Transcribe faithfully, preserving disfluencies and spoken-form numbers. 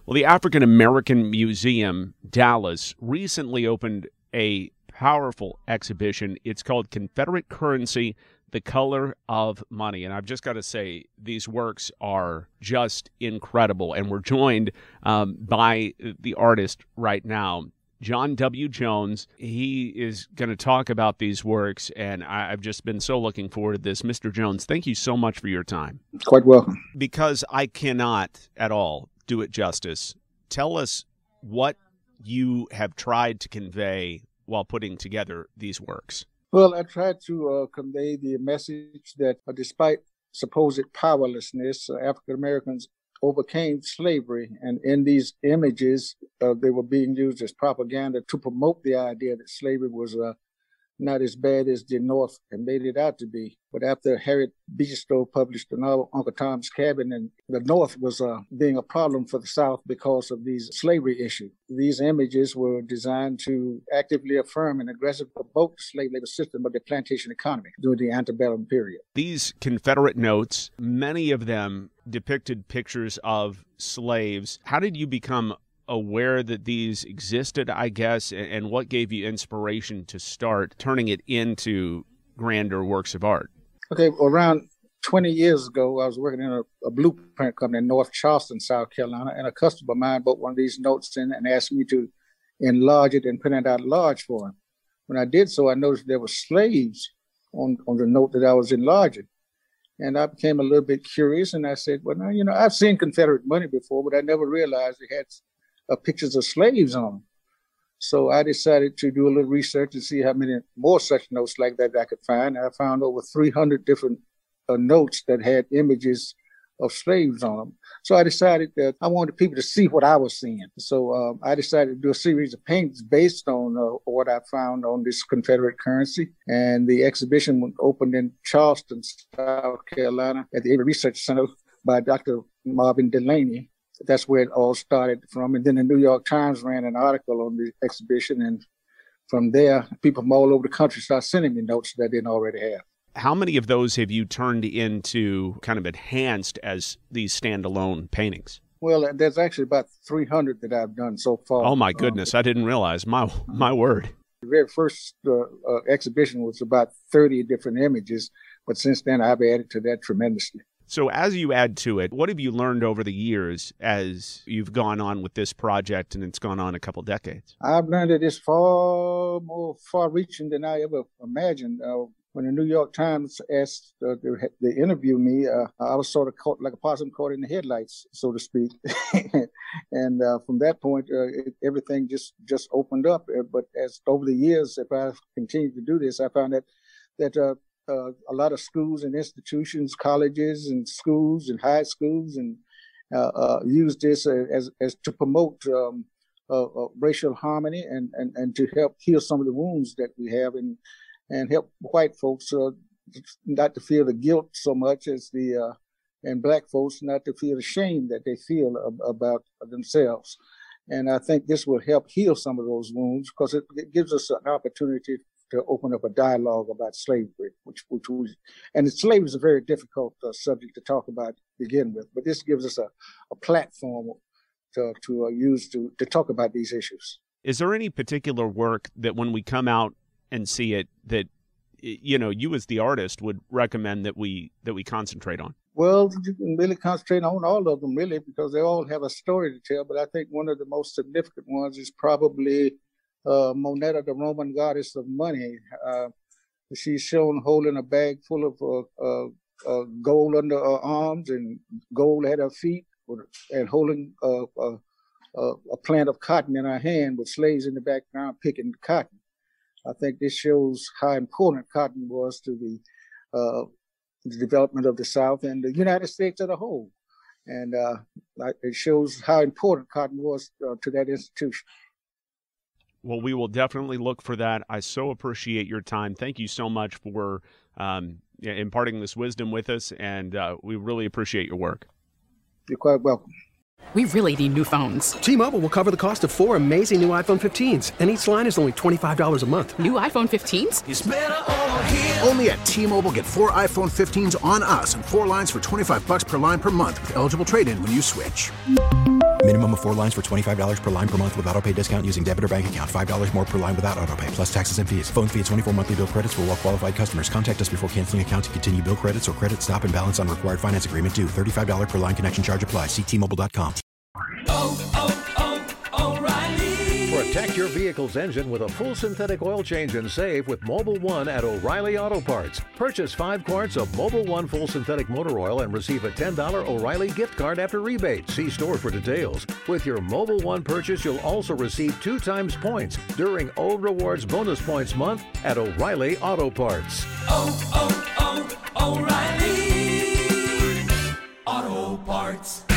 Well, the African American Museum, Dallas, recently opened a powerful exhibition. It's called Confederate Currency, The Color of Money. And I've just got to say, these works are just incredible. And we're joined um, by the artist right now, John W. Jones. He is going to talk about these works, and I, I've just been so looking forward to this. Mister Jones, thank you so much for your time. Quite welcome. Because I cannot at all do it justice, tell us what you have tried to convey while putting together these works. Well, I tried to uh, convey the message that uh, despite supposed powerlessness, uh, African Americans overcame slavery, and in these images, uh, they were being used as propaganda to promote the idea that slavery was uh, not as bad as the North had made it out to be. But after Harriet Beecher Stowe published the novel Uncle Tom's Cabin, and the North was uh, being a problem for the South because of these slavery issues. These images were designed to actively affirm and aggressively promote the slave labor system of the plantation economy during the antebellum period. These Confederate notes, many of them depicted pictures of slaves. How did you become aware that these existed, I guess, and what gave you inspiration to start turning it into grander works of art? Okay, around twenty years ago, I was working in a, a blueprint company in North Charleston, South Carolina, and a customer of mine bought one of these notes in and asked me to enlarge it and print it out large for him. When I did so, I noticed there were slaves on, on the note that I was enlarging. And I became a little bit curious, and I said, well, now, you know, I've seen Confederate money before, but I never realized it had Uh, pictures of slaves on them. So I decided to do a little research to see how many more such notes like that I could find. And I found over three hundred different uh, notes that had images of slaves on them. So I decided that I wanted people to see what I was seeing. So um, I decided to do a series of paintings based on uh, what I found on this Confederate currency. And the exhibition opened in Charleston, South Carolina at the Avery Research Center by Doctor Marvin Delaney. That's where it all started from. And then the New York Times ran an article on the exhibition. And from there, people from all over the country started sending me notes that they didn't already have. How many of those have you turned into kind of enhanced as these standalone paintings? Well, there's actually about three hundred that I've done so far. Oh, my goodness. Um, I didn't realize. My my word. The very first uh, uh, exhibition was about thirty different images. But since then, I've added to that tremendously. So as you add to it, what have you learned over the years as you've gone on with this project and it's gone on a couple decades? I've learned that it's far more far-reaching than I ever imagined. Uh, when the New York Times asked uh, to, to interview me, uh, I was sort of caught like a possum caught in the headlights, so to speak. and uh, from that point, uh, it, everything just, just opened up. But as over the years, if I continue to do this, I found that that uh, Uh, a lot of schools and institutions, colleges and schools and high schools, and uh, uh, use this as as to promote um, uh, uh, racial harmony and, and, and to help heal some of the wounds that we have, and and help white folks uh, not to feel the guilt so much as the uh, and black folks not to feel the shame that they feel ab- about themselves. And I think this will help heal some of those wounds because it, it gives us an opportunity to open up a dialogue about slavery, which, which we, and slavery is a very difficult uh, subject to talk about to begin with, but this gives us a, a platform to, to uh, use to, to talk about these issues. Is there any particular work that when we come out and see it that, you know, you as the artist would recommend that we that we concentrate on? Well, you can really concentrate on all of them, really, because they all have a story to tell, but I think one of the most significant ones is probably Uh, Moneta, the Roman goddess of money. Uh, she's shown holding a bag full of uh, uh, uh, gold under her arms and gold at her feet, and holding uh, uh, uh, a plant of cotton in her hand with slaves in the background picking the cotton. I think this shows how important cotton was to the, uh, the development of the South and the United States as a whole. And uh, it shows how important cotton was uh, to that institution. Well, we will definitely look for that. I so appreciate your time. Thank you so much for um, imparting this wisdom with us, and uh, we really appreciate your work. You're quite welcome. We really need new phones. T-Mobile will cover the cost of four amazing new iPhone fifteens, and each line is only twenty-five dollars a month. New iPhone fifteens? It's better over here. Only at T-Mobile, get four iPhone fifteens on us and four lines for twenty-five dollars per line per month with eligible trade-in when you switch. Minimum of four lines for twenty-five dollars per line per month with autopay discount using debit or bank account. five dollars more per line without autopay, plus taxes and fees. Phone fee at twenty-four monthly bill credits for well-qualified customers. Contact us before canceling account to continue bill credits or credit stop and balance on required finance agreement due. thirty-five dollars per line connection charge applies. See T Mobile dot com. Oh, oh, oh, O'Reilly. Protect your vehicle's engine with a full synthetic oil change and save with Mobil one at O'Reilly Auto Parts. Purchase five quarts of Mobil one full synthetic motor oil and receive a ten dollars O'Reilly gift card after rebate. See store for details. With your Mobil one purchase, you'll also receive two times points during O Rewards Bonus Points Month at O'Reilly Auto Parts. Oh, oh, oh, O'Reilly Auto Parts.